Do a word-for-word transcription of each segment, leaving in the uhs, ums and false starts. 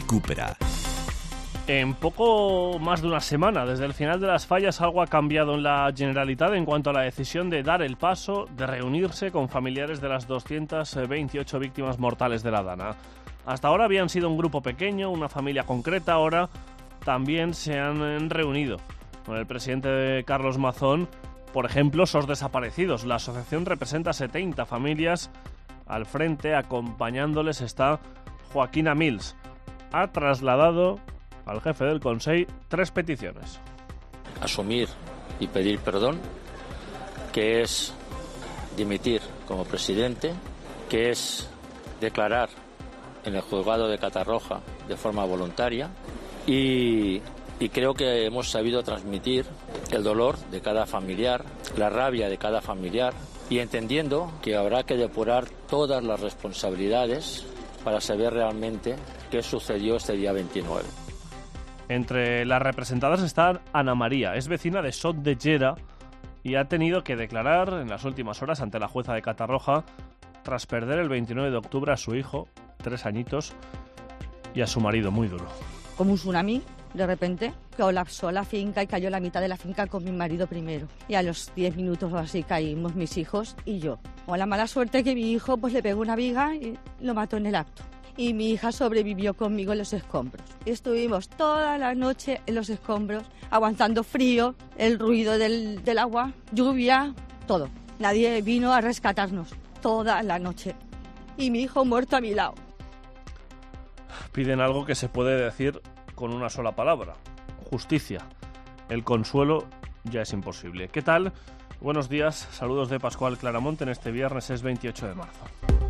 Recupera. En poco más de una semana, desde el final de las fallas, algo ha cambiado en la Generalitat en cuanto a la decisión de dar el paso de reunirse con familiares de las doscientas veintiocho víctimas mortales de la Dana. Hasta ahora habían sido un grupo pequeño, una familia concreta, ahora también se han reunido. Con el presidente Carlos Mazón, por ejemplo, SOS Desaparecidos. La asociación representa setenta familias. Al frente, acompañándoles, está Joaquina Mills. Ha trasladado al jefe del Consell tres peticiones. Asumir y pedir perdón, que es dimitir como presidente, que es declarar en el juzgado de Catarroja de forma voluntaria y, y creo que hemos sabido transmitir el dolor de cada familiar, la rabia de cada familiar y entendiendo que habrá que depurar todas las responsabilidades para saber realmente qué sucedió este día veintinueve. Entre las representadas está Ana María, es vecina de Sot de Gera y ha tenido que declarar en las últimas horas ante la jueza de Catarroja tras perder el veintinueve de octubre a su hijo, tres añitos, y a su marido, muy duro. Como un tsunami, de repente, colapsó la finca y cayó la mitad de la finca con mi marido primero. Y a los diez minutos o así caímos mis hijos y yo. Con la mala suerte que mi hijo pues le pegó una viga y lo mató en el acto. Y mi hija sobrevivió conmigo en los escombros. Estuvimos toda la noche en los escombros, aguantando frío, el ruido del, del agua, lluvia, todo. Nadie vino a rescatarnos toda la noche. Y mi hijo muerto a mi lado. Piden algo que se puede decir con una sola palabra: justicia. El consuelo ya es imposible. ¿Qué tal? Buenos días, saludos de Pascual Claramonte en este viernes, es veintiocho de marzo.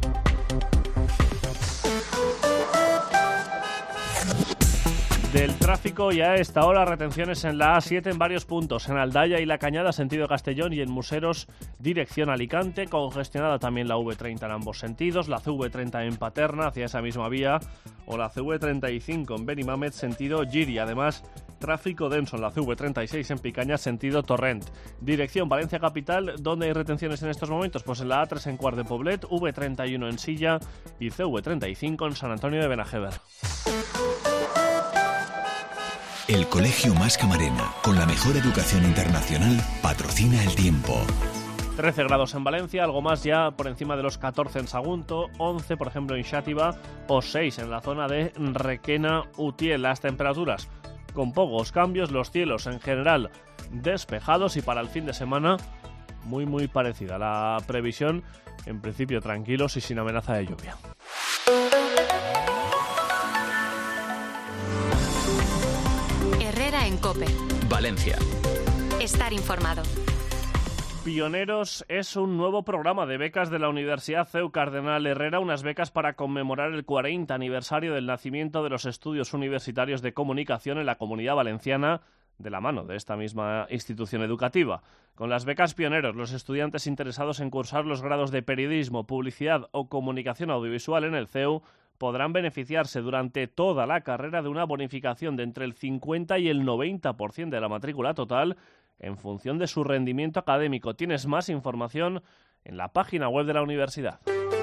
Del tráfico y a esta hora retenciones en la A siete en varios puntos, en Aldaya y La Cañada sentido Castellón y en Museros dirección Alicante, congestionada también la V treinta en ambos sentidos, la C V treinta en Paterna hacia esa misma vía o la C V treinta y cinco en Benimamet sentido Giri, además tráfico denso en la C V treinta y seis en Picaña sentido Torrent, dirección Valencia Capital. ¿Dónde hay retenciones en estos momentos? Pues en la A tres en Quart de Poblet, V treinta y uno en Silla y C V treinta y cinco en San Antonio de Benajever. El Colegio Mas Camarena, con la mejor educación internacional, patrocina el tiempo. trece grados en Valencia, algo más ya por encima de los catorce en Sagunto, once por ejemplo en Xàtiva o seis en la zona de Requena-Utiel. Las temperaturas con pocos cambios, los cielos en general despejados y para el fin de semana muy muy parecida. La previsión en principio tranquilos y sin amenaza de lluvia. En COPE. Valencia. Estar informado. Pioneros es un nuevo programa de becas de la Universidad C E U Cardenal Herrera, unas becas para conmemorar el cuarenta aniversario del nacimiento de los estudios universitarios de comunicación en la Comunidad Valenciana, de la mano de esta misma institución educativa. Con las becas Pioneros, los estudiantes interesados en cursar los grados de periodismo, publicidad o comunicación audiovisual en el C E U podrán beneficiarse durante toda la carrera de una bonificación de entre el cincuenta y el noventa por ciento de la matrícula total en función de su rendimiento académico. Tienes más información en la página web de la universidad.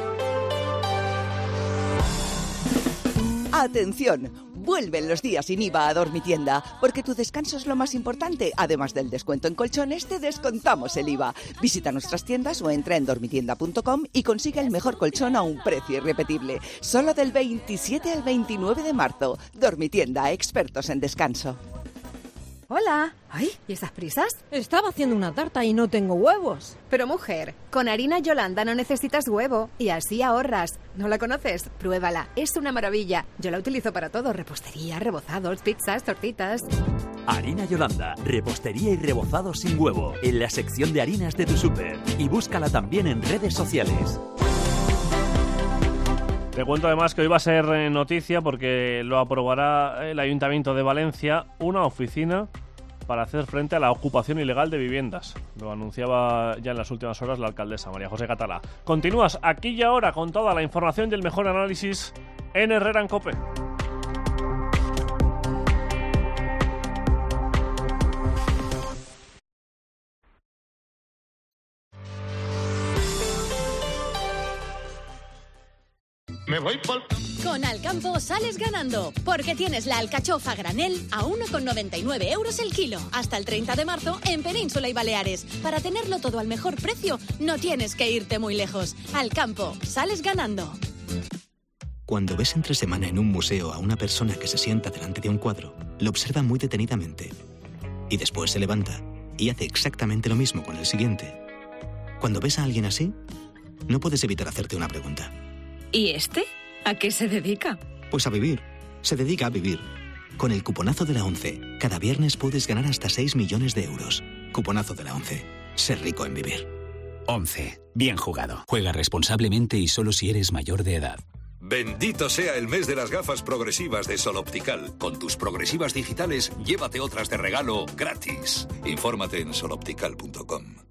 ¡Atención! Vuelven los días sin I V A a Dormitienda, porque tu descanso es lo más importante. Además del descuento en colchones, te descontamos el I V A. Visita nuestras tiendas o entra en dormitienda punto com y consigue el mejor colchón a un precio irrepetible. Solo del veintisiete al veintinueve de marzo. Dormitienda, expertos en descanso. Hola. Ay, ¿y esas prisas? Estaba haciendo una tarta y no tengo huevos. Pero mujer, con harina Yolanda no necesitas huevo y así ahorras. ¿No la conoces? Pruébala, es una maravilla. Yo la utilizo para todo, repostería, rebozados, pizzas, tortitas. Harina Yolanda, repostería y rebozado sin huevo, en la sección de harinas de tu súper. Y búscala también en redes sociales. Te cuento además que hoy va a ser noticia porque lo aprobará el Ayuntamiento de Valencia, una oficina para hacer frente a la ocupación ilegal de viviendas. Lo anunciaba ya en las últimas horas la alcaldesa María José Catalá. Continúas aquí y ahora con toda la información y el mejor análisis en Herrera en COPE. me voy por... Con Alcampo sales ganando, porque tienes la alcachofa granel a uno con noventa y nueve euros el kilo, hasta el treinta de marzo en Península y Baleares. Para tenerlo todo al mejor precio, no tienes que irte muy lejos. Alcampo, sales ganando. Cuando ves entre semana en un museo a una persona que se sienta delante de un cuadro, lo observa muy detenidamente. Y después se levanta y hace exactamente lo mismo con el siguiente. Cuando ves a alguien así, no puedes evitar hacerte una pregunta. ¿Y este? ¿A qué se dedica? Pues a vivir. Se dedica a vivir. Con el cuponazo de la ONCE, cada viernes puedes ganar hasta seis millones de euros. Cuponazo de la ONCE. Ser rico en vivir. ONCE. Bien jugado. Juega responsablemente y solo si eres mayor de edad. Bendito sea el mes de las gafas progresivas de Sol Optical. Con tus progresivas digitales, llévate otras de regalo gratis. Infórmate en sol optical punto com.